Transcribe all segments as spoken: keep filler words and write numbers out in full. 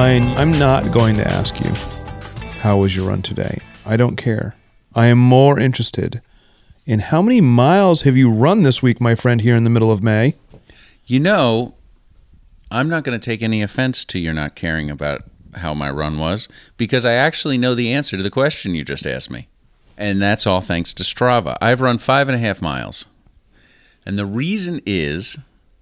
Brian, I'm not going to ask you, how was your run today? I don't care. I am more interested in how many miles have you run this week, my friend, here in the middle of May? You know, I'm not going to take any offense to your not caring about how my run was, because I actually know the answer to the question you just asked me. And that's all thanks to Strava. I've run five and a half miles. And the reason is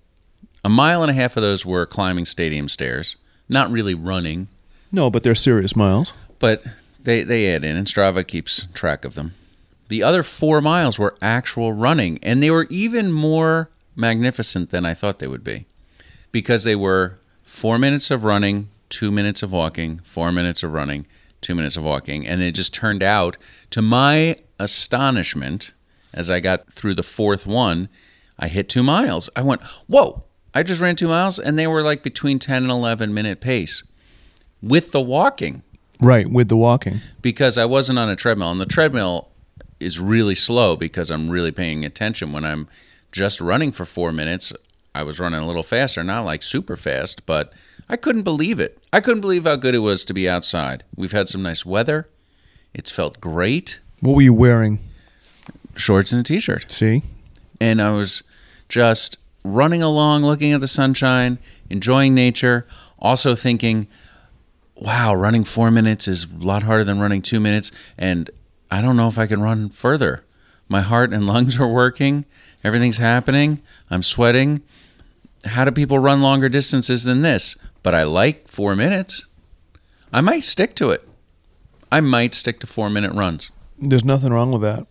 a mile and a half of those were climbing stadium stairs, not really running. No, but they're serious miles. But they, they add in, and Strava keeps track of them. The other four miles were actual running, and they were even more magnificent than I thought they would be, because they were four minutes of running, two minutes of walking, four minutes of running, two minutes of walking, and it just turned out, to my astonishment, as I got through the fourth one, I hit two miles. I went, whoa, I just ran two miles, and they were like between ten and eleven minute pace with the walking. Right, with the walking. Because I wasn't on a treadmill, and the treadmill is really slow because I'm really paying attention. When I'm just running for four minutes, I was running a little faster, not like super fast, but I couldn't believe it. I couldn't believe how good it was to be outside. We've had some nice weather. It's felt great. What were you wearing? Shorts and a t-shirt. See? And I was just running along, looking at the sunshine, enjoying nature, also thinking, wow, running four minutes is a lot harder than running two minutes, and I don't know if I can run further. My heart and lungs are working. Everything's happening. I'm sweating. How do people run longer distances than this? But I like four minutes. I might stick to it. I might stick to four-minute runs. There's nothing wrong with that.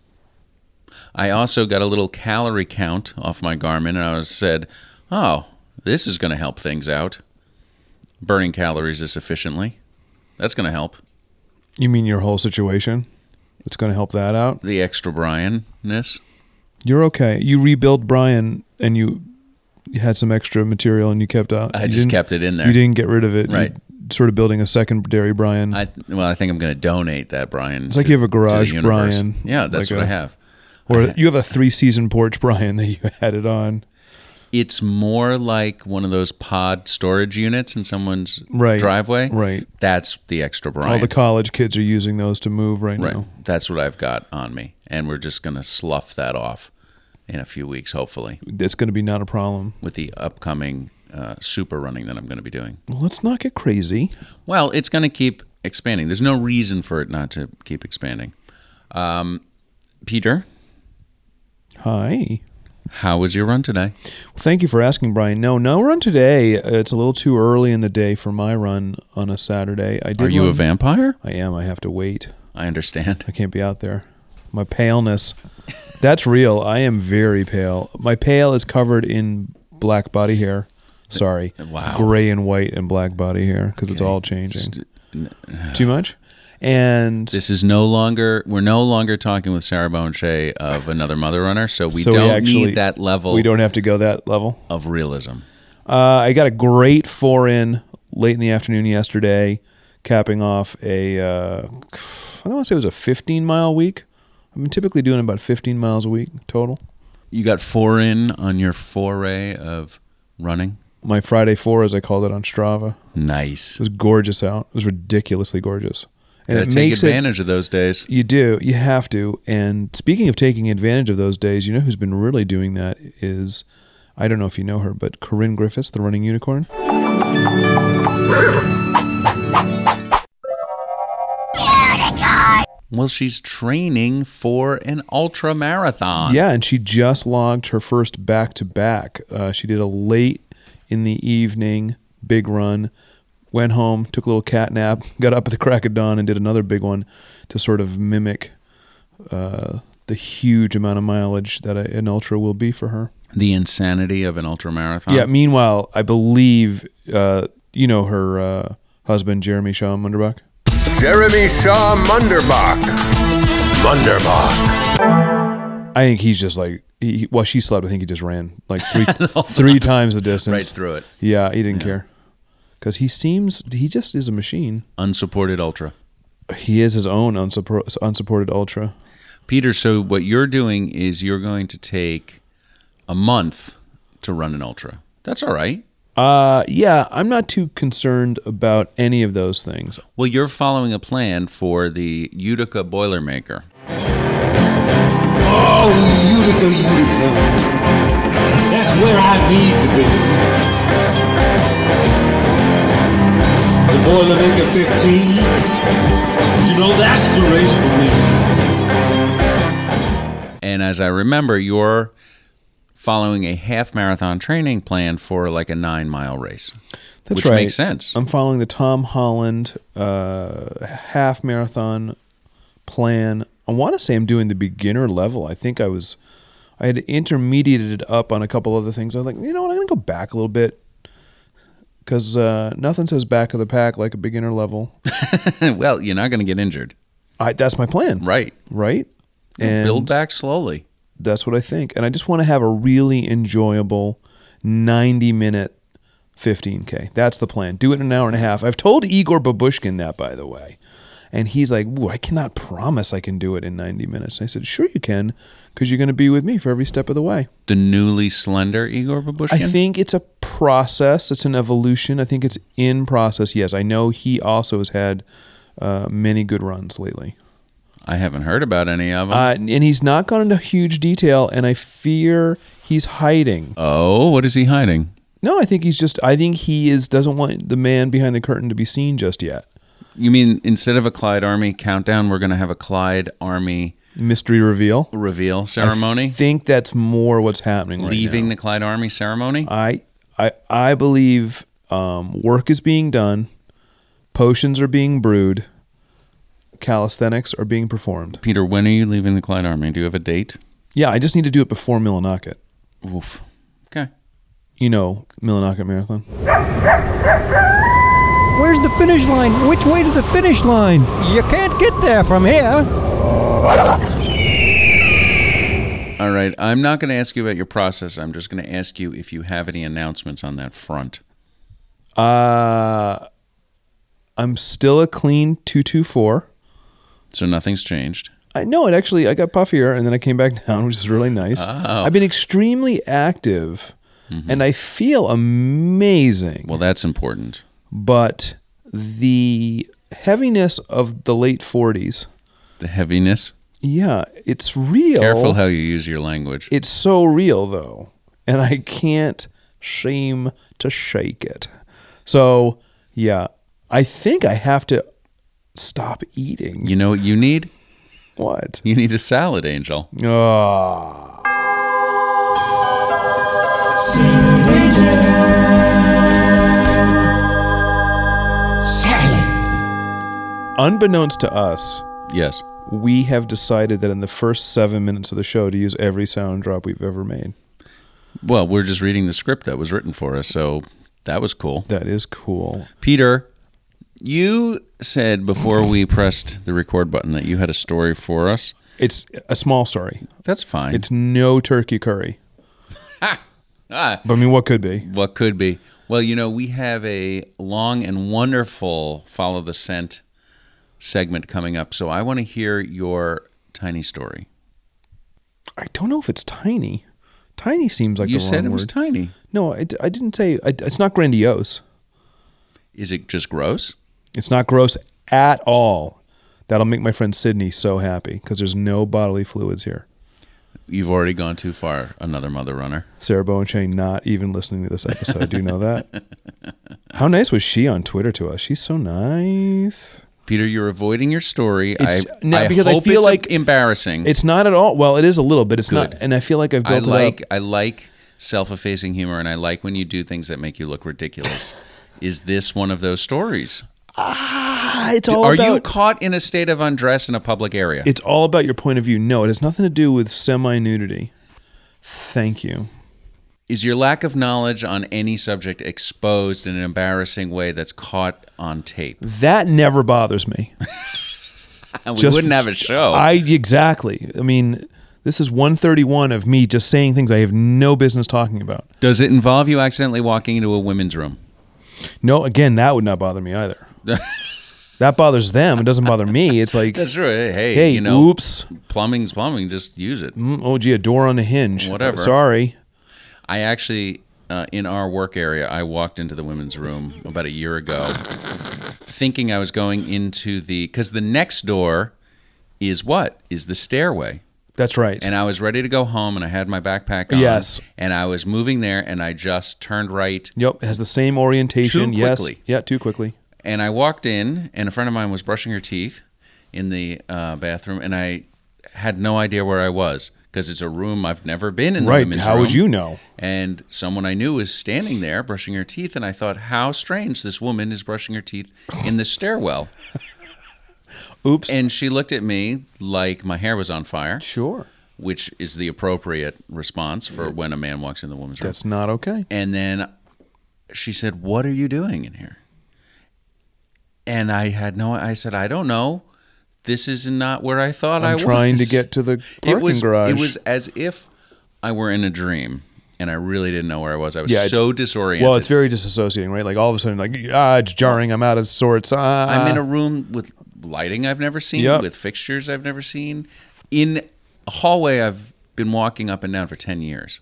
I also got a little calorie count off my Garmin, and I was said, oh, this is going to help things out. Burning calories this efficiently. That's going to help. You mean your whole situation? It's going to help that out? The extra Brian-ness. You're okay. You rebuilt Brian, and you, you had some extra material, and you kept out. I you just kept it in there. You didn't get rid of it. Right. You're sort of building a secondary Brian. I, well, I think I'm going to donate that Brian. It's to, like you have a garage to the Brian. Yeah, that's like what a, I have. Or I ha- you have a three-season porch Brian that you added on. It's more like one of those pod storage units in someone's right, driveway. Right. That's the extra Brian. All the college kids are using those to move right, right. now. That's what I've got on me. And we're just going to slough that off in a few weeks, hopefully. It's going to be not a problem. With the upcoming uh, super running that I'm going to be doing. Well, let's not get crazy. Well, it's going to keep expanding. There's no reason for it not to keep expanding. Um, Peter? Hi. How was your run today? Well, thank you for asking, Brian. No, no run today. It's a little too early in the day for my run on a Saturday. I did Are you run. a vampire? I am. I have to wait. I understand. I can't be out there. My paleness. That's real. I am very pale. My pale is covered in black body hair. Sorry. Wow. Gray and white and black body hair because okay. It's all changing. Too much? And this is no longer, we're no longer talking with Sarah Bowen-Shea of Another Mother Runner, so we so don't we actually, need that level. We don't have to go that level of realism. Uh, I got a great four in late in the afternoon yesterday, capping off a, uh, I don't want to say it was a fifteen mile week. I've been typically doing about fifteen miles a week total. You got four in on your foray of running? My Friday four, as I called it on Strava. Nice. It was gorgeous out. It was ridiculously gorgeous. And it take advantage it, of those days. You do. You have to. And speaking of taking advantage of those days, you know who's been really doing that is, I don't know if you know her, but Corinne Griffiths, the running unicorn. Well, she's training for an ultra marathon. Yeah, and she just logged her first back-to-back. Uh, she did a late in the evening big run. Went home, took a little cat nap, got up at the crack of dawn and did another big one to sort of mimic uh, the huge amount of mileage that a, an ultra will be for her. The insanity of an ultra marathon? Yeah, meanwhile, I believe, uh, you know her uh, husband, Jeremy Shaw Munderbach? Jeremy Shaw Munderbach. Munderbach. I think he's just like, he, well, she slept, I think he just ran like three, three times the distance. Right through it. Yeah, he didn't yeah. care. Because he seems, he just is a machine. Unsupported ultra. He is his own unsupport, unsupported ultra. Peter, so what you're doing is you're going to take a month to run an ultra. That's all right. Uh, yeah, I'm not too concerned about any of those things. Well, you're following a plan for the Utica Boilermaker. Oh, Utica, Utica. That's where I need to be. The Boilermaker fifteen. You know, that's the race for me. And as I remember, you're following a half marathon training plan for like a nine mile race. That's which right. makes sense. I'm following the Tom Holland uh, half marathon plan. I want to say I'm doing the beginner level. I think I was, I had intermediated it up on a couple other things. I was like, you know what, I'm going to go back a little bit because uh, nothing says back of the pack like a beginner level. Well, you're not going to get injured. I, that's my plan. Right. Right? And build back slowly. That's what I think. And I just want to have a really enjoyable ninety minute fifteen K. That's the plan. Do it in an hour and a half. I've told Igor Babushkin that, by the way. And he's like, ooh, I cannot promise I can do it in ninety minutes. And I said, sure you can, because you're going to be with me for every step of the way. The newly slender Igor Babushkin? I think it's a process. It's an evolution. I think it's in process. Yes, I know he also has had uh, many good runs lately. I haven't heard about any of them. Uh, and he's not gone into huge detail, and I fear he's hiding. Oh, what is he hiding? No, I think he's just, I think he is doesn't want the man behind the curtain to be seen just yet. You mean instead of a Clyde Army countdown, we're going to have a Clyde Army mystery reveal reveal ceremony? I think that's more what's happening right Leaving now. the Clyde Army ceremony? I I I believe um, work is being done, potions are being brewed, calisthenics are being performed. Peter, when are you leaving the Clyde Army? Do you have a date? Yeah, I just need to do it before Millinocket. Oof. Okay. You know, Millinocket Marathon. Where's the finish line? Which way to the finish line? You can't get there from here. All right. I'm not going to ask you about your process. I'm just going to ask you if you have any announcements on that front. Uh, I'm still a clean two two four. So nothing's changed. I know it actually. I got puffier, and then I came back down, which is really nice. Oh. I've been extremely active, mm-hmm. and I feel amazing. Well, that's important. But the heaviness of the late forties. The heaviness? Yeah, it's real. Careful how you use your language. It's so real, though, and I can't seem to shake it. So, yeah, I think I have to stop eating. You know what you need? What? You need a salad, Angel. Oh. Salad. Unbeknownst to us, Yes. we have decided that in the first seven minutes of the show to use every sound drop we've ever made. Well, we're just reading the script that was written for us, so that was cool. That is cool. Peter, you said before we pressed the record button that you had a story for us. It's a small story. That's fine. It's no turkey curry. ah, But I mean, what could be? what could be? Well, you know, we have a long and wonderful Follow the Scent segment coming up, so I want to hear your tiny story. I don't know if it's tiny. Tiny seems like You the wrong said it word. was tiny. No, I, I didn't say. I, it's not grandiose. Is it just gross? It's not gross at all. That'll make my friend Sydney so happy because there's no bodily fluids here. You've already gone too far, another mother runner. Sarah Bowenchain not even listening to this episode. Do you know that? How nice was she on Twitter to us? She's so nice. Peter, you're avoiding your story. It's- I, no, I because I hope feel it's like- embarrassing. It's not at all. Well, it is a little bit. It's Good. not. And I feel like I've I built it like up. I like self-effacing humor, and I like when you do things that make you look ridiculous. Is this one of those stories? Ah, it's all Are about. you caught in a state of undress in a public area? It's all about your point of view. No, it has nothing to do with semi-nudity. Thank you. Is your lack of knowledge on any subject exposed in an embarrassing way that's caught on tape? That never bothers me. And we Just- wouldn't have a show. I exactly. I mean, this is one thirty-one of me just saying things I have no business talking about. Does it involve you accidentally walking into a women's room? No, again, that would not bother me either. That bothers them. It doesn't bother me. It's like, That's right. Hey, hey, you know, oops. plumbing's plumbing. Just use it. Mm, oh, gee, a door on a hinge. Whatever. Sorry. I actually uh, in our work area, I walked into the women's room about a year ago thinking I was going into the, because the next door is what? Is the stairway. That's right. And I was ready to go home, and I had my backpack on. Yes. And I was moving there, and I just turned right. Yep, it has the same orientation. Too Yes. quickly. Yeah, too quickly. And I walked in, and a friend of mine was brushing her teeth in the uh, bathroom, and I had no idea where I was because it's a room I've never been in. The Right. women's How room. would you know? And someone I knew was standing there brushing her teeth, and I thought, how strange this woman is brushing her teeth in the stairwell. Oops. And she looked at me like my hair was on fire, Sure. which is the appropriate response for when a man walks in the woman's room. That's not okay. And then she said, "What are you doing in here?" And I had no, I said, "I don't know. This is not where I thought I I'm was." trying to get to the parking it was, garage. It was as if I were in a dream, and I really didn't know where I was. I was Yeah, it's- so disoriented. Well, it's very disassociating, right? Like all of a sudden, like, ah, it's jarring. I'm out of sorts. Ah. I'm in a room with lighting I've never seen, Yep. with fixtures I've never seen, in a hallway I've been walking up and down for ten years.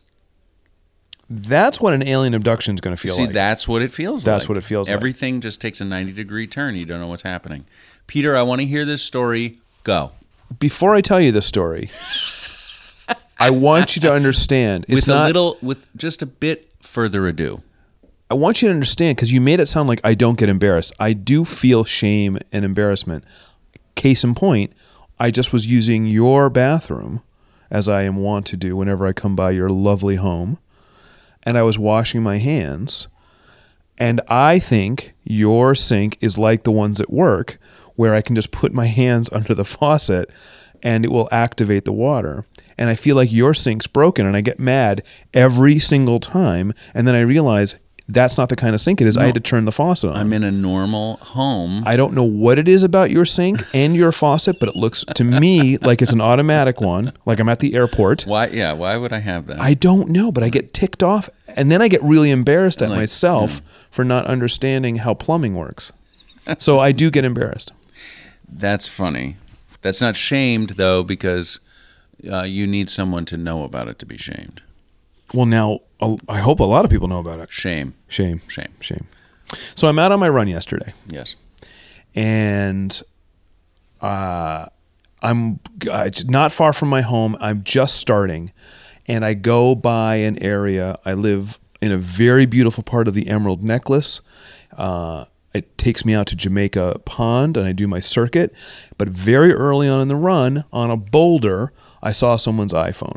That's what an alien abduction is going to feel See, like. that's what it feels like. That's what it feels like. Everything just takes a ninety degree turn. You don't know what's happening. Peter, I want to hear this story. Go. Before I tell you this story, I want you to understand. It's with not, a little, with just a bit further ado. I want you to understand because you made it sound like I don't get embarrassed. I do feel shame and embarrassment. Case in point, I just was using your bathroom, as I am wont to do whenever I come by your lovely home, and I was washing my hands, and I think your sink is like the ones at work where I can just put my hands under the faucet and it will activate the water. And I feel like your sink's broken, and I get mad every single time, and then I realize that's not the kind of sink it is. I had to turn the faucet on. I'm in a normal home. I don't know what it is about your sink and your faucet, but it looks to me like it's an automatic one, like I'm at the airport. Why? Yeah. Why would I have that? I don't know, but I get ticked off, and then I get really embarrassed at Like, myself for not understanding how plumbing works. So I do get embarrassed. That's funny. That's not shamed though, because uh, you need someone to know about it to be shamed. Well, now uh, I hope a lot of people know about it. Shame. Shame, Shame. shame. So I'm out on my run yesterday. Yes. and uh, I'm uh, it's not far from my home. I'm just starting, and I go by an area. I live in a very beautiful part of the Emerald Necklace. Uh, it takes me out to Jamaica Pond, and I do my circuit. But very early on in the run, on a boulder, I saw someone's iPhone.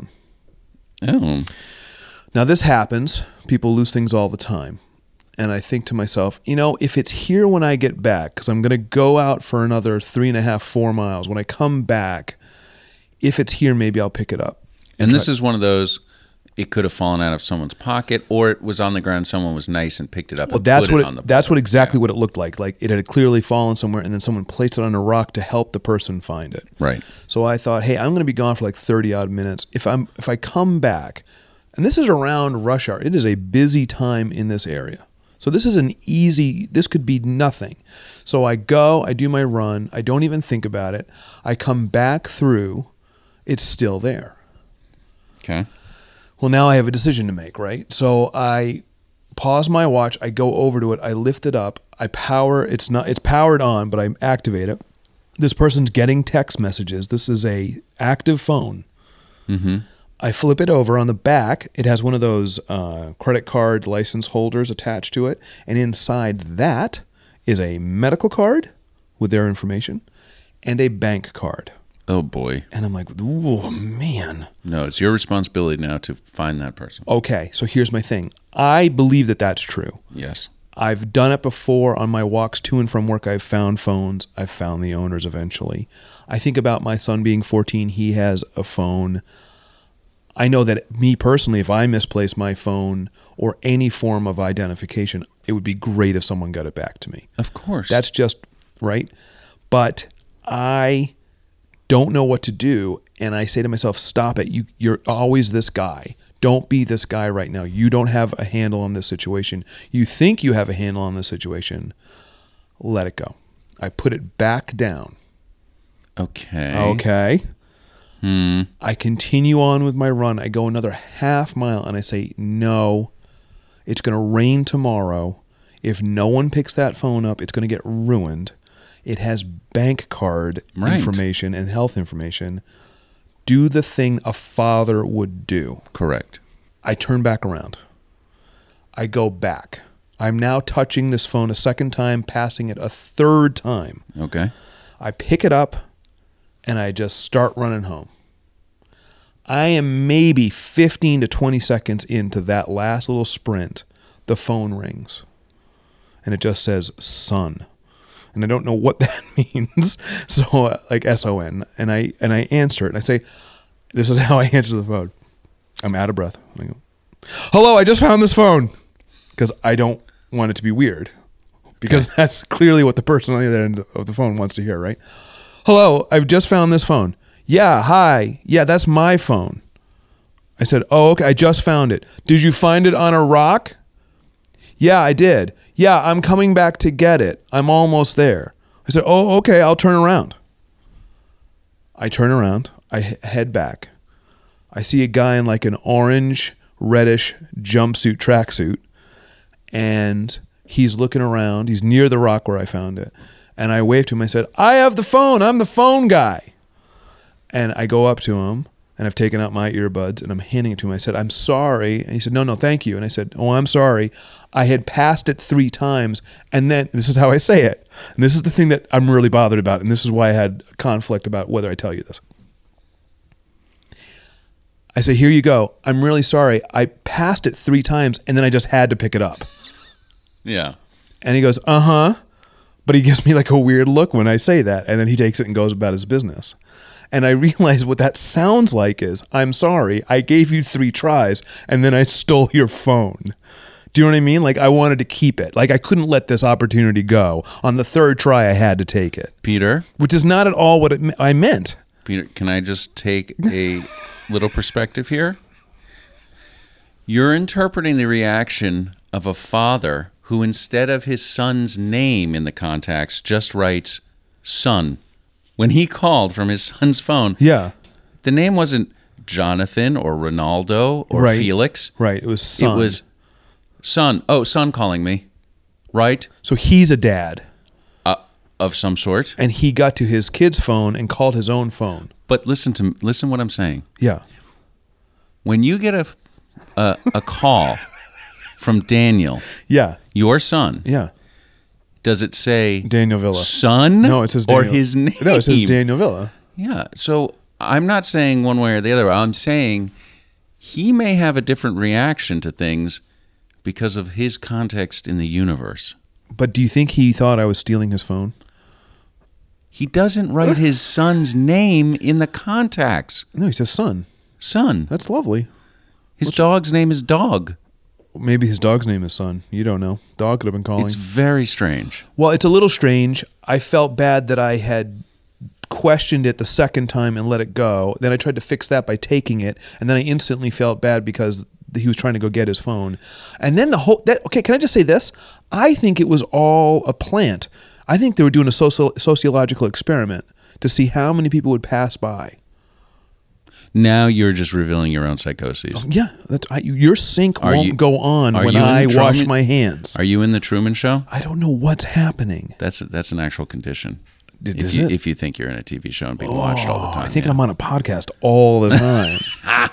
Oh. Now, this happens. People lose things all the time. And I think to myself, you know, if it's here when I get back, because I'm going to go out for another three and a half, four miles. When I come back, if it's here, maybe I'll pick it up. And this is one of those, it could have fallen out of someone's pocket, or it was on the ground, someone was nice and picked it up Well, and that's put what it it, on the that's board. what exactly what it looked like. Like it had clearly fallen somewhere, and then someone placed it on a rock to help the person find it. Right. So I thought, hey, I'm going to be gone for like thirty odd minutes. If I'm if I come back, and this is around rush hour, it is a busy time in this area. So this is an easy. This could be nothing. So I go, I do my run, I don't even think about it. I come back through, it's still there. Okay. Well, now I have a decision to make, right? So I pause my watch, I go over to it, I lift it up, I power, it's not it's powered on, but I activate it. This person's getting text messages. This is a active phone. Mm-hmm. I flip it over. On the back, it has one of those uh, credit card license holders attached to it, and inside that is a medical card with their information and a bank card. Oh, boy. And I'm like, oh, man. No, it's your responsibility now to find that person. Okay, so here's my thing. I believe that that's true. Yes. I've done it before on my walks to and from work. I've found phones. I've found the owners eventually. I think about my son being fourteen. He has a phone. I know that me personally, if I misplace my phone or any form of identification, it would be great if someone got it back to me. Of course. That's just right. But I don't know what to do, and I say to myself, stop it. You, you're always this guy. Don't be this guy right now. You don't have a handle on this situation. You think you have a handle on this situation. Let it go. I put it back down. Okay. Okay. Hmm. I continue on with my run. I go another half mile, and I say, no, It's going to rain tomorrow. If no one picks that phone up, it's going to get ruined. It has bank card Right. information and health information. Do the thing a father would do. Correct. I turn back around. I go back. I'm now touching this phone a second time, passing it a third time. Okay. I pick it up and I just start running home. I am maybe fifteen to twenty seconds into that last little sprint. The phone rings and it just says son. And I don't know what that means. So uh, like S O N. And I, and I answer it and I say, this is how I answer the phone. I'm out of breath. And I go, hello, I just found this phone. Because I don't want it to be weird. Because okay. That's clearly what the person on the other end of the phone wants to hear, right? Hello, I've just found this phone. Yeah, hi. Yeah, that's my phone. I said, oh, okay, I just found it. Did you find it on a rock? Yeah, I did. Yeah, I'm coming back to get it. I'm almost there. I said, oh, okay, I'll turn around. I turn around. I he- head back. I see a guy in like an orange, reddish jumpsuit tracksuit, and he's looking around. He's near the rock where I found it. And I waved to him. I said, I have the phone. I'm the phone guy. And I go up to him, and I've taken out my earbuds, and I'm handing it to him. I said, I'm sorry. And he said, no, no, thank you. And I said, oh, I'm sorry. I had passed it three times, and then, this is how I say it. And this is the thing that I'm really bothered about, and this is why I had conflict about whether I tell you this. I say, here you go. I'm really sorry. I passed it three times, and then I just had to pick it up. Yeah. And he goes, uh-huh. But he gives me like a weird look when I say that, and then he takes it and goes about his business. And I realize what that sounds like is, I'm sorry, I gave you three tries, and then I stole your phone. Do you know what I mean? Like, I wanted to keep it. Like, I couldn't let this opportunity go. On the third try, I had to take it. Peter? Which is not at all what it, I meant. Peter, can I just take a little perspective here? You're interpreting the reaction of a father who, instead of his son's name in the contacts, just writes son. When he called from his son's phone, yeah, the name wasn't Jonathan or Ronaldo or right. Felix. Right, it was son. It was son. Oh, son calling me. Right? So he's a dad. Uh, of some sort. And he got to his kid's phone and called his own phone. But listen to listen what I'm saying. Yeah. When you get a a, a call from Daniel, yeah, your son, yeah, does it say Daniel Villa? Son? No, it says Daniel. Or his name? No, it says Daniel Villa. Yeah. So I'm not saying one way or the other. I'm saying he may have a different reaction to things because of his context in the universe. But do you think he thought I was stealing his phone? He doesn't write his son's name in the contacts. No, he says son. Son. That's lovely. His dog's name is Dog. Maybe his dog's name is Son. You don't know. Dog could have been calling. It's very strange. Well, it's a little strange. I felt bad that I had questioned it the second time and let it go. Then I tried to fix that by taking it, and then I instantly felt bad because he was trying to go get his phone. And then the whole that okay, can I just say this? I think it was all a plant. I think they were doing a social, sociological experiment to see how many people would pass by. Now you're just revealing your own psychoses. Yeah, that's I, your sink Are won't you- go on are when you in I the wash Truman- my hands. Are you in the Truman Show? I don't know what's happening. That's that's an actual condition. Is if you, if you think you're in a T V show and being watched all the time. I think yeah. I'm on a podcast all the time.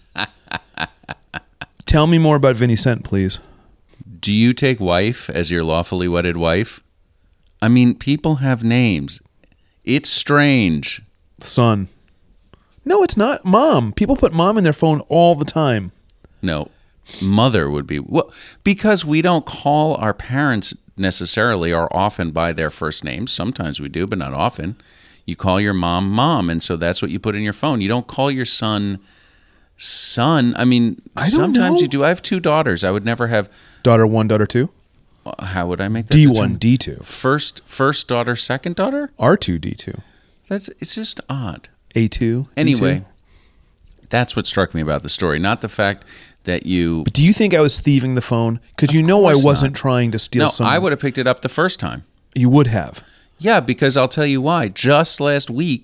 Tell me more about Vinny Cent, please. Do you take wife as your lawfully wedded wife? I mean, people have names. It's strange. Son. No, it's not. Mom. People put mom in their phone all the time. No, mother would be. Well, because we don't call our parents necessarily or often by their first names. Sometimes we do, but not often. You call your mom mom, and so that's what you put in your phone. You don't call your son son. I mean, I don't sometimes know. you do. I have two daughters. I would never have. Daughter one, daughter two? How would I make that D one, determination? D two. First, first daughter, second daughter. R two, D two. That's it's just odd. A two. Anyway, D two? that's what struck me about the story, not the fact that you. Do you think I was thieving the phone? Because Of you know I course wasn't not. trying to steal No, something. I would have picked it up the first time. You would have. Yeah, because I'll tell you why. Just last week,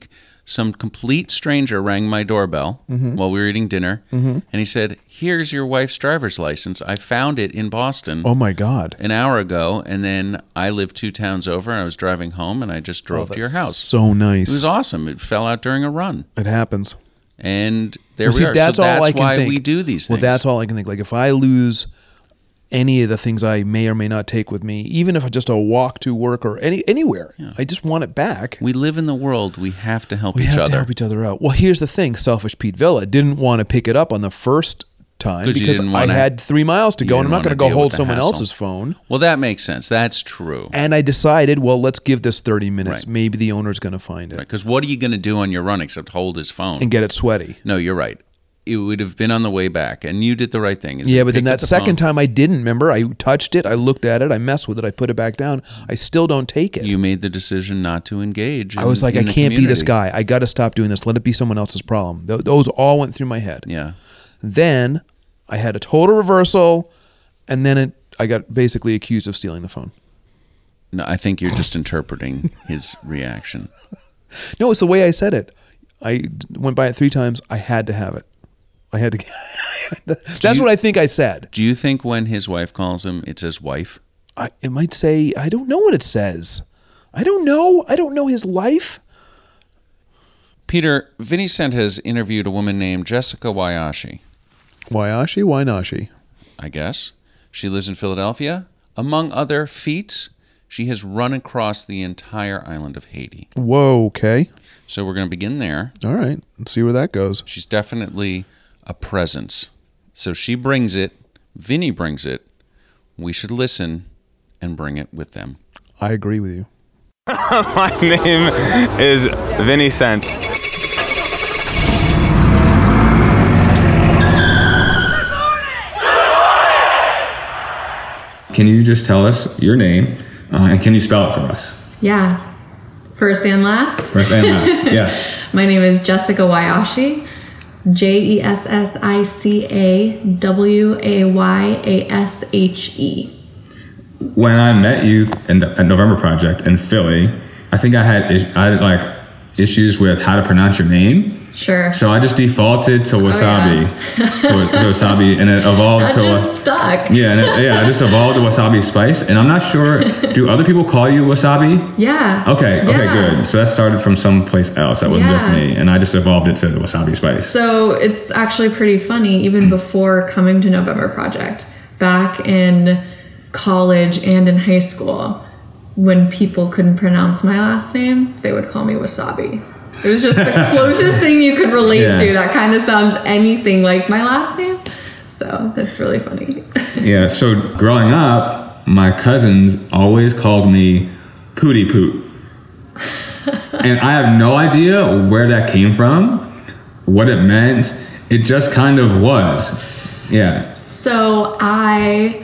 some complete stranger rang my doorbell Mm-hmm. while we were eating dinner, and he said, "Here's your wife's driver's license. I found it in Boston Oh my God. an hour ago, and then I live two towns over, and I was driving home, and I just drove to your house." So nice. It was awesome. It fell out during a run, It happens. and there Well, we see, are. that's so all that's I can why think. we do these Well, things. that's all I can think. Like if I lose any of the things I may or may not take with me, even if it's just a walk to work or any anywhere, I just want it back. We live in the world. We have to help We each have other. to help each other out. Well, here's the thing: Selfish Pete Villa didn't want to pick it up on the first time 'Cause you because didn't I wanna- had three miles to you go, and I'm didn't not going to wanna go deal hold with the someone hassle. else's phone. Well, that makes sense. That's true. And I decided, well, let's give this thirty minutes. Right. Maybe the owner's going to find it Because what are you going to do on your run except hold his phone? and get it sweaty. No, you're right. It would have been on the way back, and you did the right thing. is Yeah, you but then picked that up the second phone. time I didn't. Remember, I touched it, I looked at it, I messed with it, I put it back down. I still don't take it. You made the decision not to engage. I was in- like, in I the can't be this community. guy. I got to stop doing this. Let it be someone else's problem. Th- those all went through my head. Yeah. Then I had a total reversal, and then it, I got basically accused of stealing the phone. No, I think you're just interpreting his reaction. No, it's the way I said it. I d- went by it three times. I had to have it. I had to. That's you- what I think I said. Do you think when his wife calls him, it says wife? I, it might say, I don't know what it says. I don't know. I don't know his life. Peter, Vinny Cent has interviewed a woman named Jessica Wyashi, Why-ashi? Why nashi? I guess. She lives in Philadelphia. Among other feats, she has run across the entire island of Haiti. Whoa, okay. So we're going to begin there. All right. Let's see where that goes. She's definitely a presence. So she brings it. Vinny brings it. We should listen and bring it with them. I agree with you. My name is Vinny Cent. Can you just tell us your name, uh, and can you spell it for us? Yeah. First and last. First and last, yes. My name is Jessica Wyashi. J E S S I C A W A Y A S H E. When I met you in, at November Project in Philly, I think I had is- I had like issues with how to pronounce your name. Sure. So I just defaulted to wasabi, yeah. to, to wasabi, and it evolved That to just a, stuck. yeah, and it, yeah, I just evolved to wasabi spice. And I'm not sure, do other people call you wasabi? Yeah. Okay, okay, Yeah. good. So that started from someplace else. That wasn't just Yeah. me, and I just evolved it to wasabi spice. So it's actually pretty funny, even before coming to November Project, back in college and in high school, when people couldn't pronounce my last name, they would call me Wasabi. It was just the closest thing you could relate Yeah. to that kind of sounds anything like my last name. So that's really funny. Yeah, so growing up, my cousins always called me Pootie Poot. And I have no idea where that came from, what it meant. It just kind of was. Yeah. So I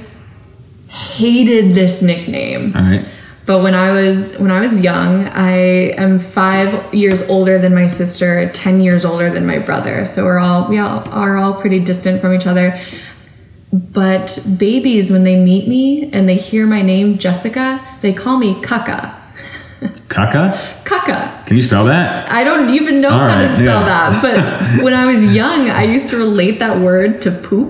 hated this nickname. All right. But when I was when I was young, I am five years older than my sister, ten years older than my brother. So we're all we all are all pretty distant from each other. But babies, when they meet me and they hear my name, Jessica, they call me Kaka. Kaka? Kaka. Can you spell that? I don't even know All how to right, spell yeah. that, but when I was young, I used to relate that word to poop.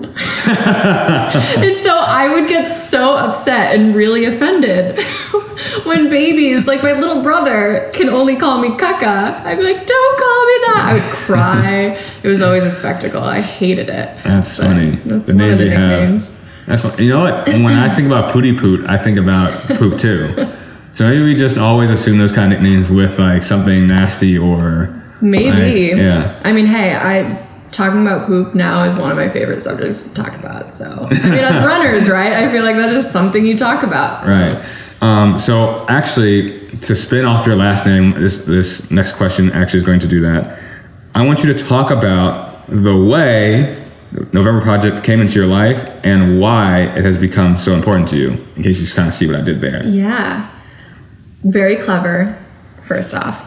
And so I would get so upset and really offended when babies, like my little brother, can only call me Kaka. I'd be like, don't call me that. I would cry. It was always a spectacle. I hated it. That's But funny. That's The one of names the you have. nicknames. That's what, you know what? When I think about Pootie Poot, I think about poop too. So maybe we just always assume those kind of nicknames with like something nasty or Maybe. like, yeah. I mean, hey, I talking about poop now is one of my favorite subjects to talk about. So I mean, as runners, right? I feel like that is something you talk about. So. Right. Um, so actually, to spin off your last name, this this next question actually is going to do that. I want you to talk about the way November Project came into your life and why it has become so important to you. In case you just kind of see what I did there. Yeah. Very clever, first off.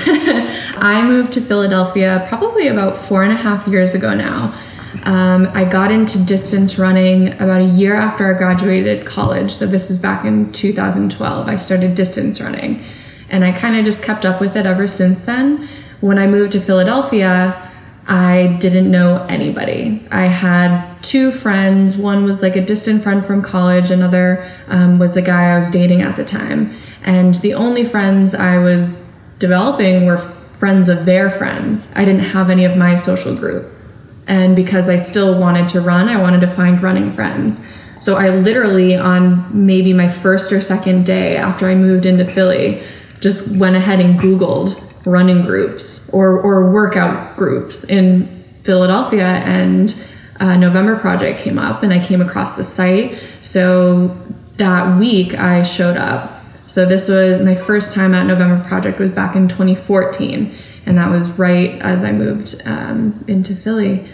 I moved to Philadelphia probably about four and a half years ago now. Um, I got into distance running about a year after I graduated college. So this is back in two thousand twelve. I started distance running. And I kind of just kept up with it ever since then. when I moved to Philadelphia, I didn't know anybody. I had two friends. One was like a distant friend from college. Another um, was a guy I was dating at the time. And the only friends I was developing were friends of their friends. I didn't have any of my social group. And because I still wanted to run, I wanted to find running friends. So I literally, on maybe my first or second day after I moved into Philly, just went ahead and Googled running groups or, or workout groups in Philadelphia, and uh, November Project came up and I came across the site. So that week I showed up. So this was my first time at November Project was back in twenty fourteen, and that was right as I moved um, into Philly.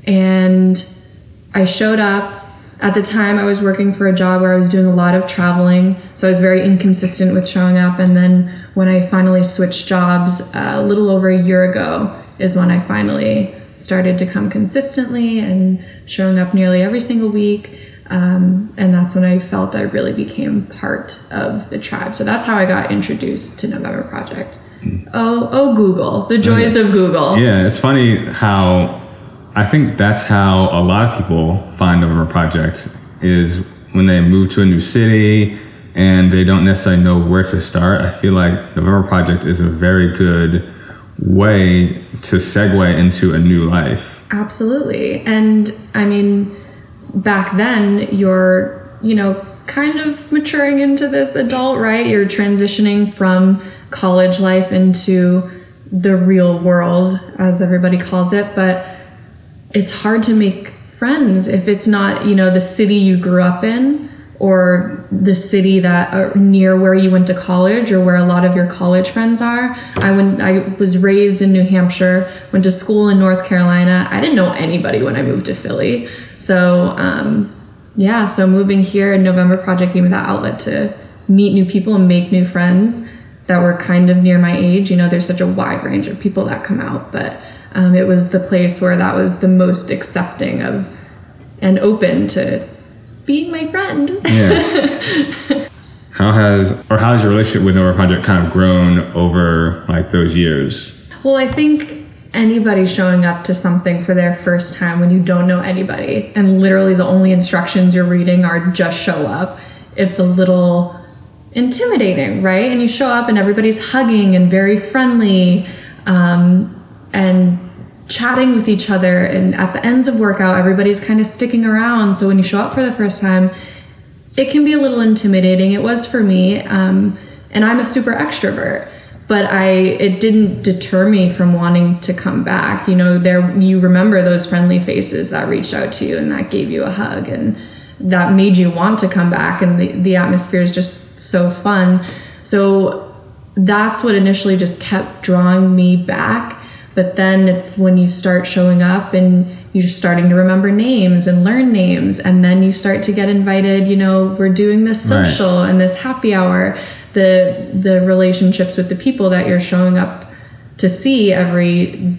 And I showed up. At the time, I was working for a job where I was doing a lot of traveling, so I was very inconsistent with showing up. And then when I finally switched jobs uh, a little over a year ago is when I finally started to come consistently and showing up nearly every single week. Um, and that's when I felt I really became part of the tribe. So that's how I got introduced to November Project. Oh, oh, Google, the joys of Google. Yeah, it's funny how I think that's how a lot of people find November Project, is when they move to a new city and they don't necessarily know where to start. I feel like November Project is a very good way to segue into a new life. Absolutely. And I mean, back then you're, you know, kind of maturing into this adult, right? You're transitioning from college life into the real world, as everybody calls it. But it's hard to make friends if it's not, you know, the city you grew up in or the city that or near where you went to college or where a lot of your college friends are. I went, I was raised in New Hampshire, went to school in North Carolina. I didn't know anybody when I moved to Philly. So, um, yeah, so moving here in November Project gave me that outlet to meet new people and make new friends that were kind of near my age. You know, there's such a wide range of people that come out, but Um, it was the place where that was the most accepting of and open to being my friend. Yeah. How has, or how has your relationship with November Project kind of grown over like those years? Well, I think anybody showing up to something for their first time when you don't know anybody and literally the only instructions you're reading are just show up, it's a little intimidating, right? And you show up and everybody's hugging and very friendly, um, and chatting with each other, and at the ends of workout everybody's kind of sticking around. So when you show up for the first time, it can be a little intimidating. It was for me, um, and I'm a super extrovert, but I it didn't deter me from wanting to come back. You know, there you remember those friendly faces that reached out to you and that gave you a hug and that made you want to come back, and the, the atmosphere is just so fun. So that's what initially just kept drawing me back. But then it's when you start showing up and you're starting to remember names and learn names, and then you start to get invited, you know, we're doing this social right. and this happy hour, the the relationships with the people that you're showing up to see every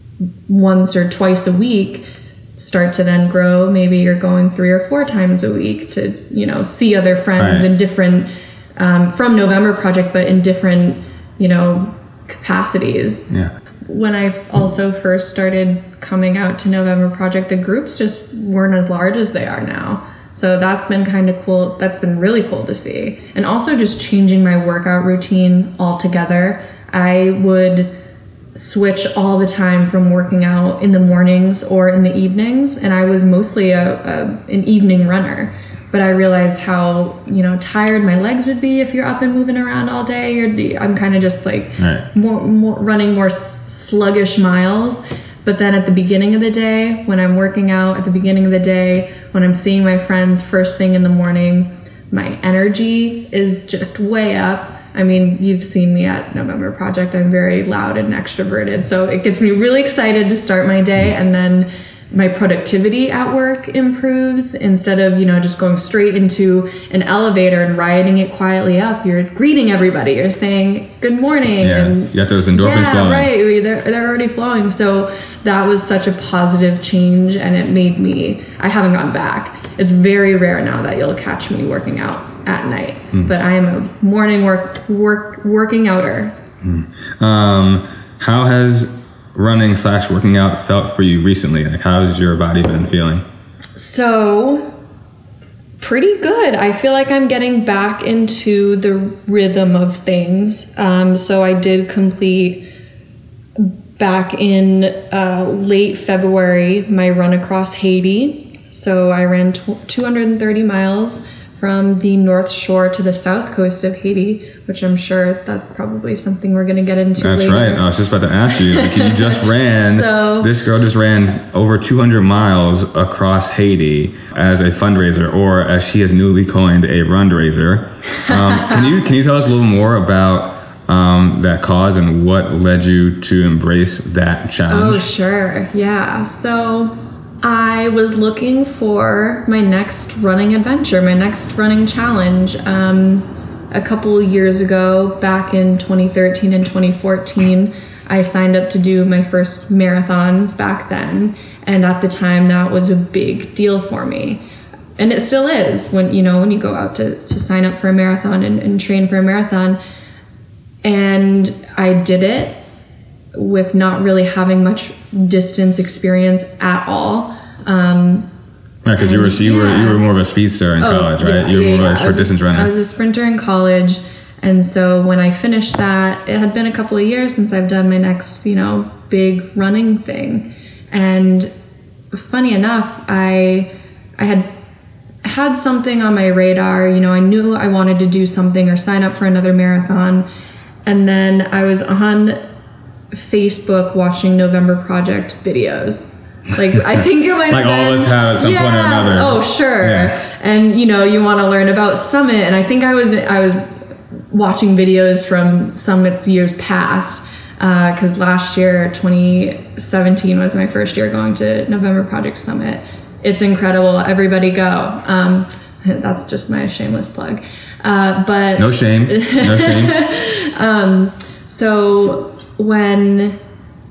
once or twice a week start to then grow. Maybe you're going three or four times a week to, you know, see other friends right. in different, um, from November Project, but in different, you know, capacities. Yeah. When I also first started coming out to November Project, the groups just weren't as large as they are now. So that's been kind of cool. That's been really cool to see. And also just changing my workout routine altogether. I would switch all the time from working out in the mornings or in the evenings. And I was mostly a, a an evening runner. But I realized how, you know, tired my legs would be if you're up and moving around all day. You're, I'm kind of just like right. more, more running more sluggish miles. But then at the beginning of the day, when I'm working out at the beginning of the day, when I'm seeing my friends first thing in the morning, my energy is just way up. I mean, you've seen me at November Project. I'm very loud and extroverted. So it gets me really excited to start my day, and then my productivity at work improves. Instead of, you know, just going straight into an elevator and riding it quietly up, you're greeting everybody. You're saying good morning. Yeah, and you got those endorphins yeah, flowing. Right. They're, they're already flowing. So that was such a positive change, and it made me, I haven't gone back. It's very rare now that you'll catch me working out at night, mm. but I am a morning work, work, working outer. Mm. Um, how has running slash working out felt for you recently? Like, how has your body been feeling? So, pretty good. I feel like I'm getting back into the rhythm of things. Um, so I did complete back in uh, late February my run across Haiti. So I ran tw- two hundred thirty miles from the North Shore to the south coast of Haiti, which I'm sure that's probably something we're going to get into That's later. right. I was just about to ask you. Like, you just ran, So- this girl just ran over two hundred miles across Haiti as a fundraiser, or as she has newly coined, a rundraiser. Um, can you can you tell us a little more about um, that cause and what led you to embrace that challenge? Oh, sure. Yeah. So I was looking for my next running adventure, my next running challenge. Um, a couple years ago, back in twenty thirteen and twenty fourteen, I signed up to do my first marathons back then. And at the time, that was a big deal for me. And it still is when, you know, when you go out to, to sign up for a marathon and, and train for a marathon. And I did it with not really having much distance experience at all. Um, Yeah, because you were you yeah. were you were more of a speedster in oh, college, right? yeah, you were yeah, more yeah. of a I short was distance runner. I was a sprinter in college, and so when I finished that, it had been a couple of years since I've done my next, you know, big running thing. And funny enough, I I had had something on my radar. You know, I knew I wanted to do something or sign up for another marathon. And then I was on Facebook watching November Project videos. Like, I think it might Like have all of been, us have at some yeah, point or another. Oh, sure. Yeah. And, you know, you want to learn about Summit. And I think I was I was watching videos from Summit's years past. Because uh, last year, twenty seventeen, was my first year going to November Project Summit. It's incredible. Everybody go. Um, that's just my shameless plug. Uh, but No shame. No shame. um, so when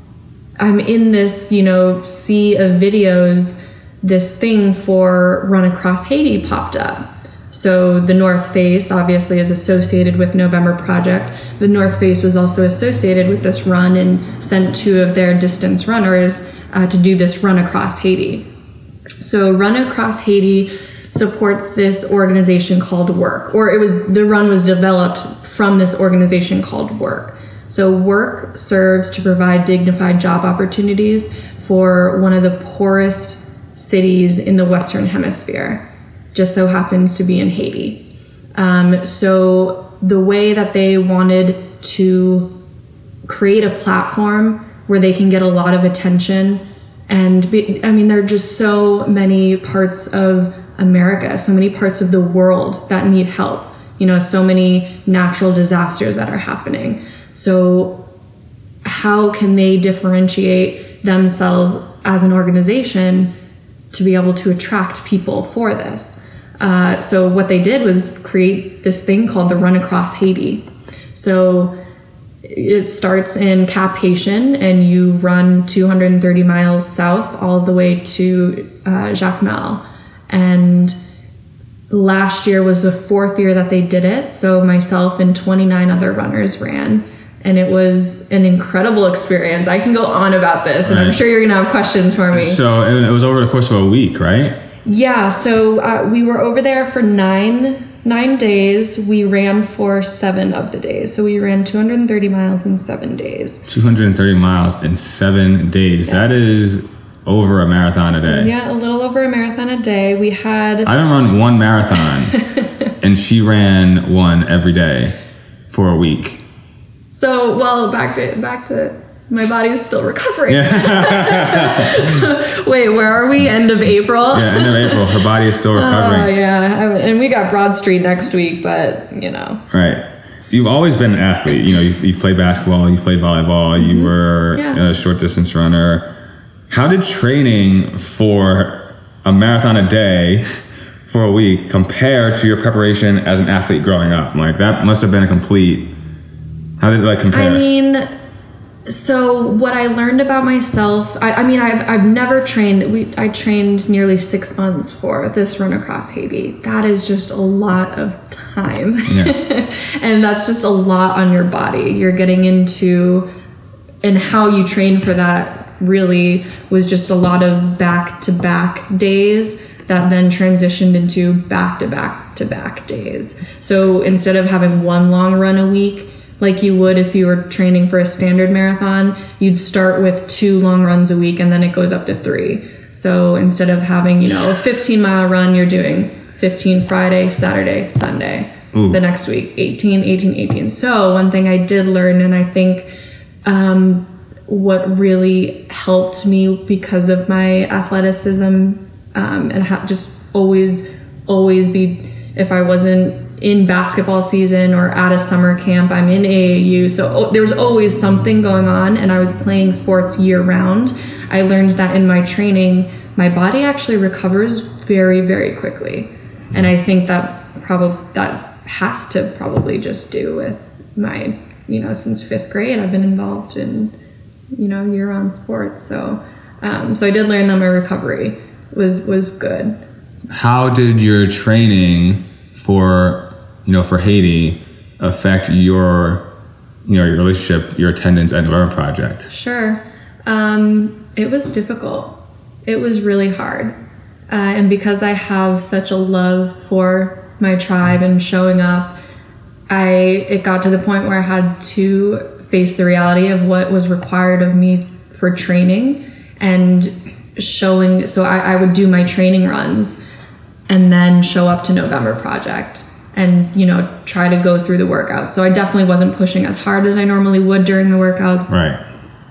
I'm in this, you know, sea of videos, this thing for Run Across Haiti popped up. So the North Face obviously is associated with November Project. The North Face was also associated with this run and sent two of their distance runners uh, to do this Run Across Haiti. So Run Across Haiti supports this organization called WORK, or it was the run was developed from this organization called WORK. So WORK serves to provide dignified job opportunities for one of the poorest cities in the Western Hemisphere. Just so happens to be in Haiti. Um, so the way that they wanted to create a platform where they can get a lot of attention, and be, I mean, there are just so many parts of America, so many parts of the world that need help. You know, so many natural disasters that are happening. So how can they differentiate themselves as an organization to be able to attract people for this? Uh, so what they did was create this thing called the Run Across Haiti. So it starts in Cap Haitian, and you run two hundred thirty miles south all the way to uh, Jacmel. And last year was the fourth year that they did it. So myself and twenty-nine other runners ran. And it was an incredible experience. I can go on about this, and right. I'm sure you're going to have questions for me. So it was over the course of a week, right? Yeah, so uh, we were over there for nine nine days. We ran for seven of the days. So we ran two hundred thirty miles in seven days. two hundred thirty miles in seven days. Yeah. That is over a marathon a day. Yeah, a little over a marathon a day. We had... I don't run one marathon, and she ran one every day for a week. So, well, back to back to my body's still recovering. Yeah. Wait, where are we? End of April? Yeah, end of April. Her body is still recovering. Oh, yeah. And we got Broad Street next week, but, you know. Right. You've always been an athlete. You know, you've, you've played basketball, you've played volleyball, you were Yeah. a short distance runner. How did training for a marathon a day for a week compare to your preparation as an athlete growing up? Like, that must have been a complete... How did it, like, compare? I mean, so what I learned about myself, I, I mean, I've, I've never trained, we, I trained nearly six months for this Run Across Haiti. That is just a lot of time. Yeah. And that's just a lot on your body. You're getting into and how you train for that really was just a lot of back-to-back days that then transitioned into back-to-back-to-back days. So instead of having one long run a week, like you would if you were training for a standard marathon, you'd start with two long runs a week and then it goes up to three. So instead of having, you know, a fifteen mile run, you're doing fifteen Friday, Saturday, Sunday. Ooh. The next week, eighteen, eighteen, eighteen. So one thing I did learn, and I think um, what really helped me because of my athleticism um, and ha- just always, always be, if I wasn't in basketball season or at a summer camp, I'm in A A U. So oh, there was always something going on, and I was playing sports year round. I learned that in my training, my body actually recovers very, very quickly. And I think that probably that has to probably just do with my, you know, since fifth grade, I've been involved in, you know, year-round sports. So, um, so I did learn that my recovery was was good. How did your training for, you know, for Haiti affect your, you know, your relationship, your attendance at November Project? Sure. Um, it was difficult. It was really hard. Uh, and because I have such a love for my tribe and showing up, I it got to the point where I had to face the reality of what was required of me for training and showing. So I, I would do my training runs and then show up to November Project and, you know, try to go through the workouts. So I definitely wasn't pushing as hard as I normally would during the workouts. Right.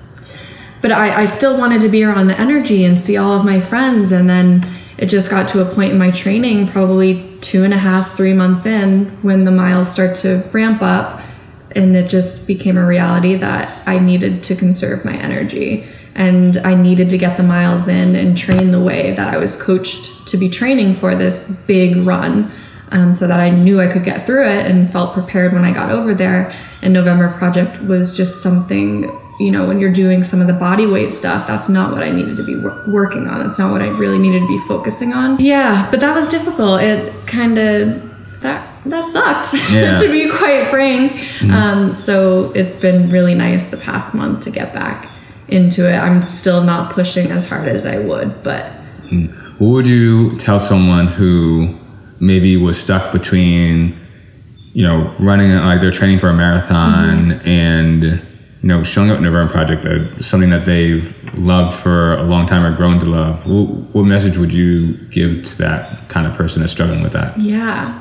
But I, I still wanted to be around the energy and see all of my friends. And then it just got to a point in my training, probably two and a half, three months in, when the miles start to ramp up. And it just became a reality that I needed to conserve my energy. And I needed to get the miles in and train the way that I was coached to be training for this big run. Um, so that I knew I could get through it and felt prepared when I got over there. And November Project was just something, you know, when you're doing some of the body weight stuff, that's not what I needed to be wor- working on. It's not what I really needed to be focusing on. Yeah, but that was difficult. It kind of, that that sucked, yeah. to be quite frank. Mm-hmm. Um, so it's been really nice the past month to get back into it. I'm still not pushing as hard as I would, but. What would you tell someone who maybe was stuck between, you know, running, like they're training for a marathon mm-hmm. and, you know, showing up in November Project, uh, something that they've loved for a long time or grown to love? What, what message would you give to that kind of person that's struggling with that? Yeah.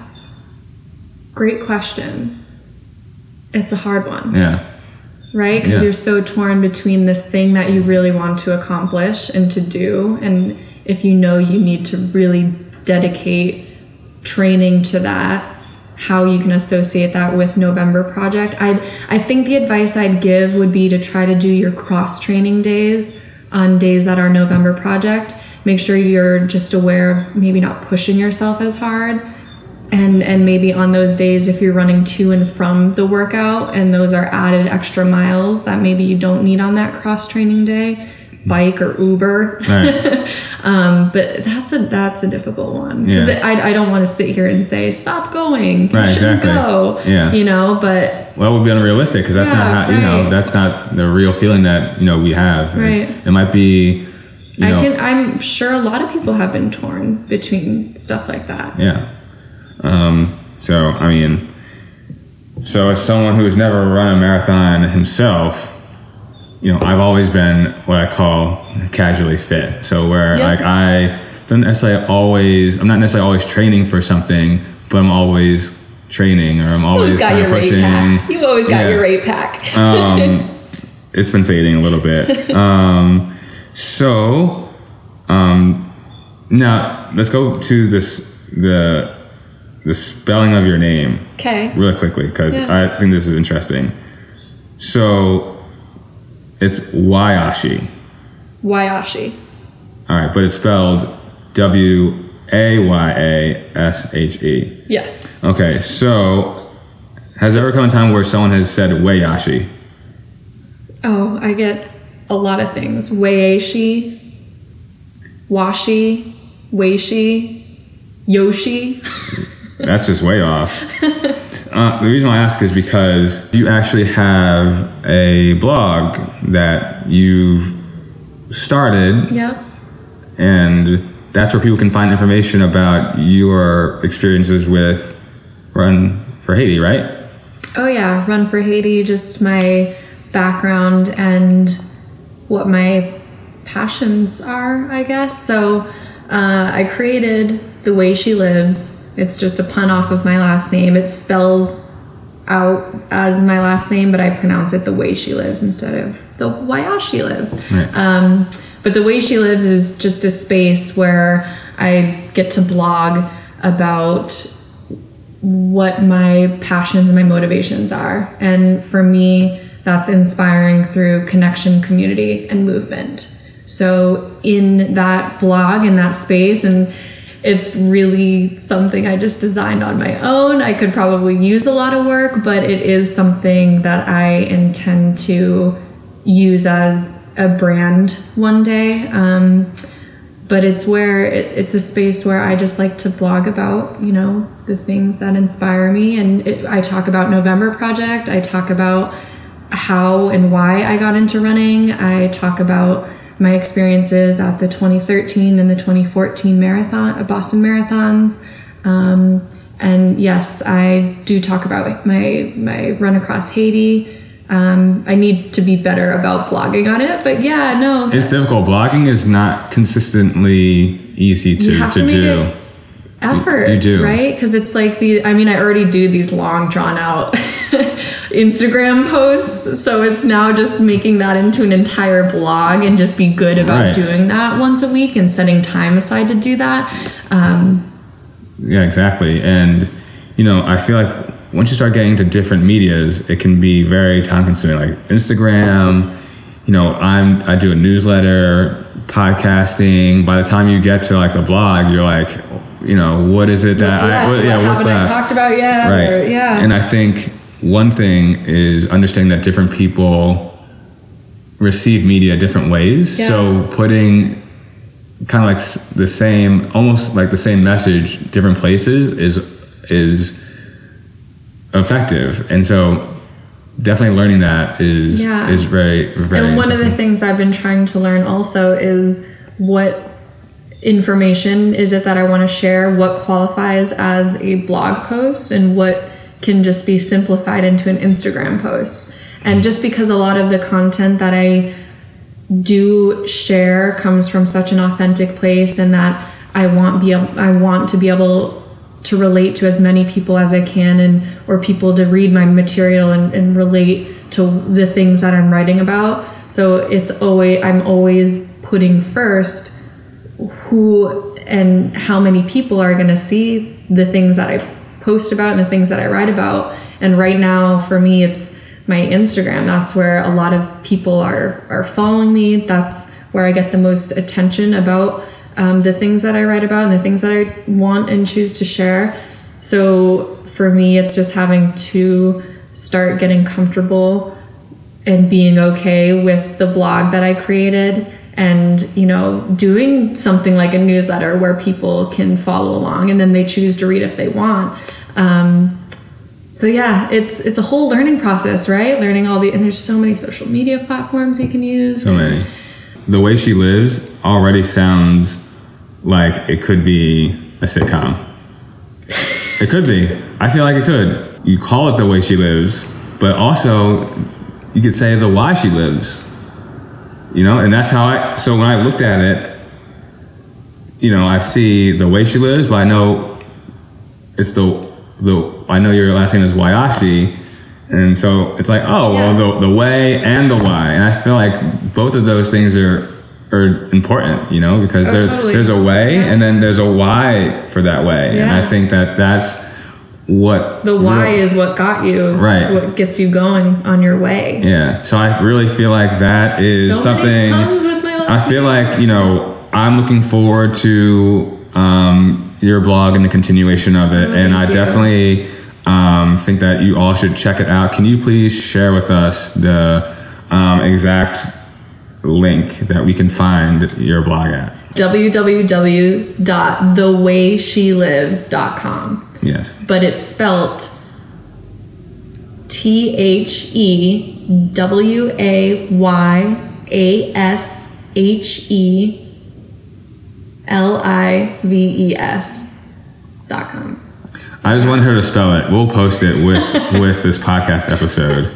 Great question. It's a hard one. Yeah. Right? Because yeah. you're so torn between this thing that you really want to accomplish and to do. And if you know you need to really dedicate training to that, how you can associate that with November Project. I I think the advice I'd give would be to try to do your cross training days on days that are November Project. Make sure you're just aware of maybe not pushing yourself as hard. And and maybe on those days, if you're running to and from the workout and those are added extra miles that maybe you don't need on that cross training day, bike or Uber. Right. um, but that's a that's a difficult one. Because yeah. I, I don't want to sit here and say, stop going. You right, shouldn't exactly. go. Yeah. You know, but... Well, it would be unrealistic because that's yeah, not how, right. you know, that's not the real feeling that, you know, we have. Right. It, it might be, you I know... can, I'm sure a lot of people have been torn between stuff like that. Yeah. Um, so, I mean... So as someone who's never run a marathon himself... You know, I've always been what I call casually fit. So where yep. like I don't necessarily always, I'm not necessarily always training for something, but I'm always training or I'm always, always got your pushing. Rate pack. You've always got yeah. your rate pack. um, it's been fading a little bit. Um, so um, now let's go to this the the spelling of your name. Okay. Really quickly because yeah. I think this is interesting. So. It's Wyashi. Wyashi. All right, but it's spelled W A Y A S H E. Yes. Okay, so has there ever come a time where someone has said Wayashi? Oh, I get a lot of things. Wayashi, Washi, Weishi, Yoshi. That's just way off. uh, the reason why I ask is because you actually have a blog that you've started. Yeah. And that's where people can find information about your experiences with Run for Haiti, right? Oh yeah, Run for Haiti, just my background and what my passions are, I guess. So uh, I created The Way She Lives. It's just a pun off of my last name. It spells out as my last name, but I pronounce it The Way She Lives instead of The Why She Lives. Right. Um, but The Way She Lives is just a space where I get to blog about what my passions and my motivations are. And for me, that's inspiring through connection, community, and movement. So in that blog, in that space, and it's really something I just designed on my own. I could probably use a lot of work, but it is something that I intend to use as a brand one day. Um, but it's where it, it's a space where I just like to blog about, you know, the things that inspire me. And it, I talk about November Project. I talk about how and why I got into running. I talk about my experiences at the twenty thirteen and the twenty fourteen marathon, Boston marathons. Um, and yes, I do talk about my, my run across Haiti. Um, I need to be better about blogging on it, but yeah, no. It's difficult. Blogging is not consistently easy to, you have to, to make do. It effort, you, you do. Right? Because it's like the, I mean, I already do these long drawn out Instagram posts, so it's now just making that into an entire blog and just be good about Right. doing that once a week and setting time aside to do that. Um, Yeah, exactly. And, you know, I feel like once you start getting into different medias, it can be very time consuming. Like Instagram, you know, I'm, I do a newsletter, podcasting. By the time you get to like the blog, you're like, you know, what is it that what's I, left? what, yeah, What what's haven't left? I talked about yet? Right. Or, yeah. And I think one thing is understanding that different people receive media different ways. Yeah. So putting kind of like s- the same, almost like the same message, different places is is effective. And so definitely learning that is Yeah. is very very. And one of the interesting. things I've been trying to learn also is what information is it that I want to share, what qualifies as a blog post, and what can just be simplified into an Instagram post. And just because a lot of the content that I do share comes from such an authentic place, and that I want be able, I want to be able to relate to as many people as I can, and or people to read my material and, and relate to the things that I'm writing about. So it's always I'm always putting first who and how many people are going to see the things that I post about and the things that I write about. And right now for me, it's my Instagram. That's where a lot of people are are following me. That's where I get the most attention about um, the things that I write about and the things that I want and choose to share. So for me, it's just having to start getting comfortable and being okay with the blog that I created, and, you know, doing something like a newsletter where people can follow along and then they choose to read if they want. Um, so yeah, it's it's a whole learning process, right? Learning all the, and there's so many social media platforms you can use. So many. The Way She Lives already sounds like it could be a sitcom. It could be. I feel like it could. You call it The Way She Lives, but also you could say The Why She Lives. You know, and that's how I, so when I looked at it, you know, I see The Way She Lives, but I know it's the, the I know your last name is Wyashi, and so it's like, oh, Yeah. well, the, the way and the why. And I feel like both of those things are are important, you know, because Oh, there's, totally. there's a way Yeah. and then there's a why for that way. And Yeah. I think that that's what... The why real- is what got you, Right. what gets you going on your way. Yeah, so I really feel like that is So many something. puns with my last I feel name. like, you know, I'm looking forward to um, your blog and the continuation of it, Oh, and I thank you. definitely um, think that you all should check it out. Can you please share with us the um, exact link that we can find your blog at? w w w dot the way she lives dot com. Yes. But it's spelt T H E W A Y A S H E L I V E S dot com. I just want her to spell it. We'll post it with, with this podcast episode.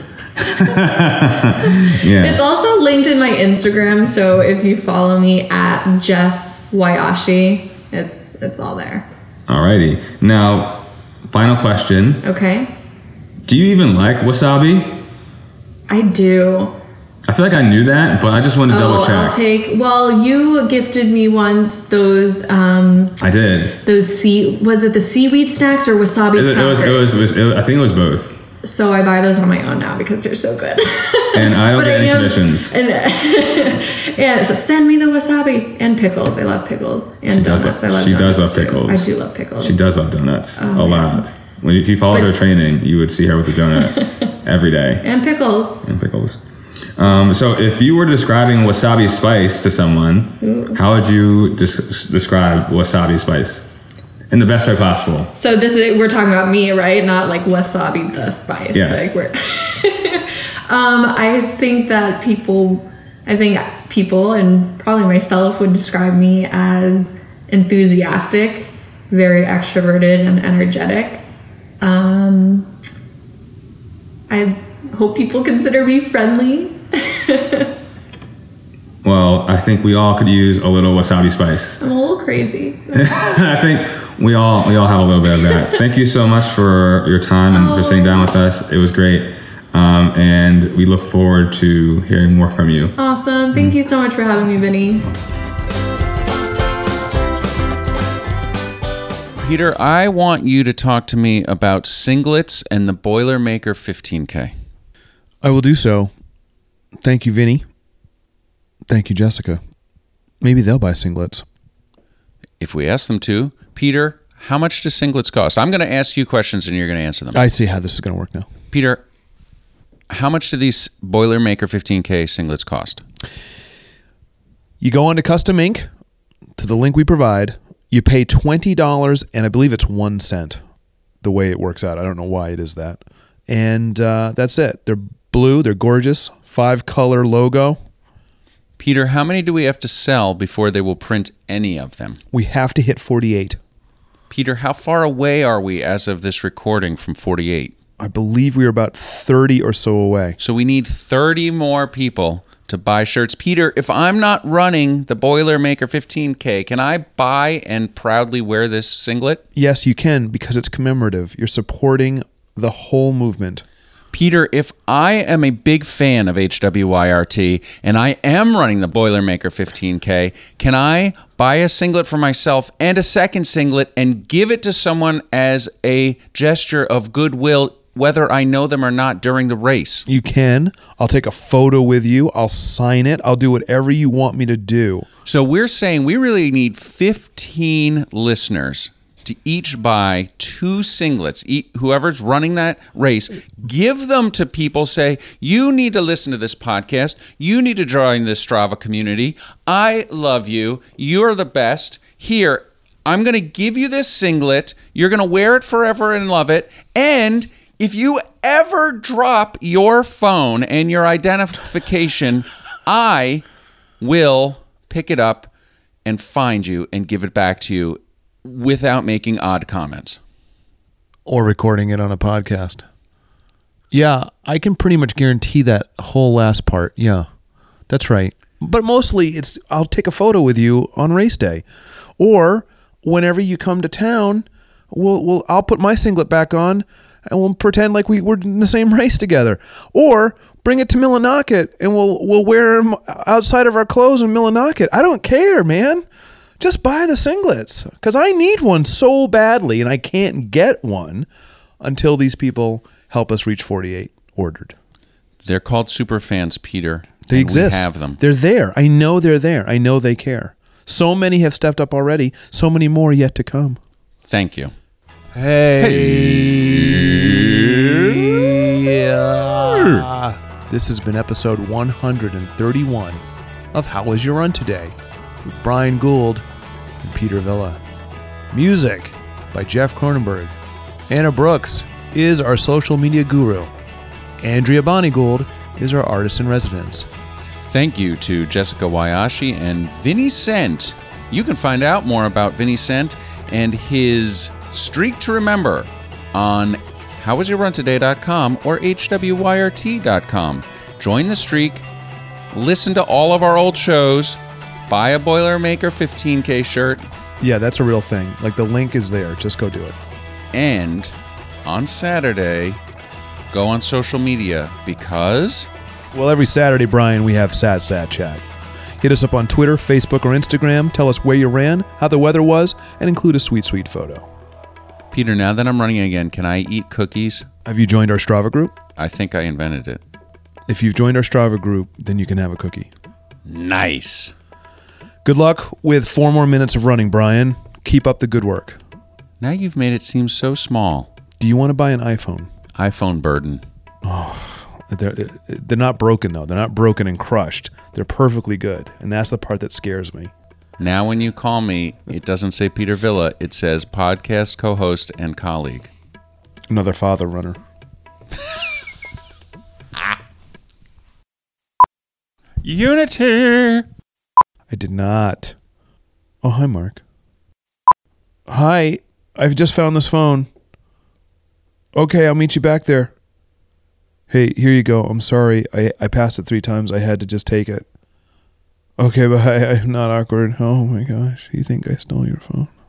Yeah. It's also linked in my Instagram, so if you follow me at Jess Wayashi, it's it's all there. Alrighty. Now, final question. Okay. Do you even like wasabi? I do. I feel like I knew that, but I just wanted to double Oh, check. I'll take. Well, you gifted me once those. Um, I did. Those sea. Was it the seaweed snacks or wasabi It, it was. It was. It was. It, I think it was both. So I buy those on my own now because they're so good. And I don't But get I any am- commissions. And yeah, so send me the wasabi and pickles. I love pickles and She does donuts. love- I love she donuts does love too. pickles. I do love pickles. She does love donuts Oh, a man. lot. When if you followed But- her training, you would see her with a donut every day And pickles. and pickles. Um, so, if you were describing wasabi spice to someone, Ooh. how would you des- describe wasabi spice in the best way possible? So this is we're talking about me, right? Not like wasabi the spice. Yes. Like we're um, I think that people, I think people, and probably myself, would describe me as enthusiastic, very extroverted, and energetic. Um, I hope people consider me friendly. Well, I think we all could use a little wasabi spice. I'm a little crazy. I think we all we all have a little bit of that. Thank you so much for your time and for sitting down with us. It was great, um, and we look forward to hearing more from you. Awesome. Thank you so much for having me, Vinny. Peter, I want you to talk to me about singlets and the Boilermaker fifteen K. I will do so. Thank you, Vinny. Thank you, Jessica. Maybe they'll buy singlets. If we ask them to, Peter, how much do singlets cost? I'm going to ask you questions and you're going to answer them. I see how this is going to work now. Peter, how much do these Boilermaker fifteen K singlets cost? You go on to Custom Ink, to the link we provide. You pay twenty dollars, and I believe it's one cent, the way it works out. I don't know why it is that. And uh, that's it. They're blue. They're gorgeous. Five-color logo. Peter, how many do we have to sell before they will print any of them? We have to hit forty-eight. Peter, how far away are we as of this recording from forty-eight? I believe we are about thirty or so away. So we need thirty more people to buy shirts. Peter, if I'm not running the Boilermaker fifteen K, can I buy and proudly wear this singlet? Yes, you can, because it's commemorative. You're supporting the whole movement. Peter, if I am a big fan of H W Y R T and I am running the Boilermaker fifteen K, can I buy a singlet for myself and a second singlet and give it to someone as a gesture of goodwill, whether I know them or not, during the race? You can. I'll take a photo with you. I'll sign it. I'll do whatever you want me to do. So we're saying we really need fifteen listeners to each buy two singlets. E- whoever's running that race, give them to people. Say, you need to listen to this podcast. You need to join this Strava community. I love you. You're the best. Here, I'm going to give you this singlet. You're going to wear it forever and love it. And if you ever drop your phone and your identification, I will pick it up and find you and give it back to you without making odd comments. Or recording it on a podcast. Yeah, I can pretty much guarantee that whole last part. Yeah, that's right. But mostly it's I'll take a photo with you on race day. Or whenever you come to town, we'll, we'll I'll put my singlet back on and we'll pretend like we were in the same race together. Or bring it to Millinocket and we'll we'll wear them outside of our clothes in Millinocket. I don't care, man. Just buy the singlets, because I need one so badly, and I can't get one until these people help us reach forty-eight ordered. They're called super fans, Peter. They and exist. We have them. They're there. I know they're there. I know they care. So many have stepped up already. So many more yet to come. Thank you. Hey. Yeah. This has been episode one hundred thirty-one of How Was Your Run Today? With Brian Gould and Peter Villa. Music by Jeff Cronenberg. Anna Brooks is our social media guru. Andrea Bonnigold is our artist in residence. Thank you to Jessica Wyashi and Vinny Cent. You can find out more about Vinny Cent and his streak to remember on how was your run today dot com or H W Y R T dot com. Join the streak, listen to all of our old shows, buy a Boilermaker fifteen K shirt, Yeah, that's a real thing. Like, the link is there. Just go do it. and on Saturday, go on social media because Well, every Saturday, Brian, we have Sad Sad Chat. Hit us up on Twitter, Facebook, or Instagram. Tell us where you ran, how the weather was, and include a sweet, sweet photo. Peter, now that I'm running again, can I eat cookies? Have you joined our Strava group? I think I invented it. If you've joined our Strava group, then you can have a cookie. Nice. Good luck with four more minutes of running, Brian. Keep up the good work. Now you've made it seem so small. Do you want to buy an iPhone? iPhone burden. They're, they're not broken, though. They're not broken and crushed. They're perfectly good. And that's the part that scares me. Now when you call me, it doesn't say Peter Villa. It says podcast co-host and colleague. Another father runner. Unity. I did not. Oh, hi, Mark. Hi. I've just found this phone. Okay, I'll meet you back there. Hey, here you go. I'm sorry. I, I passed it three times. I had to just take it. Okay, bye. I'm not awkward. Oh my gosh. You think I stole your phone?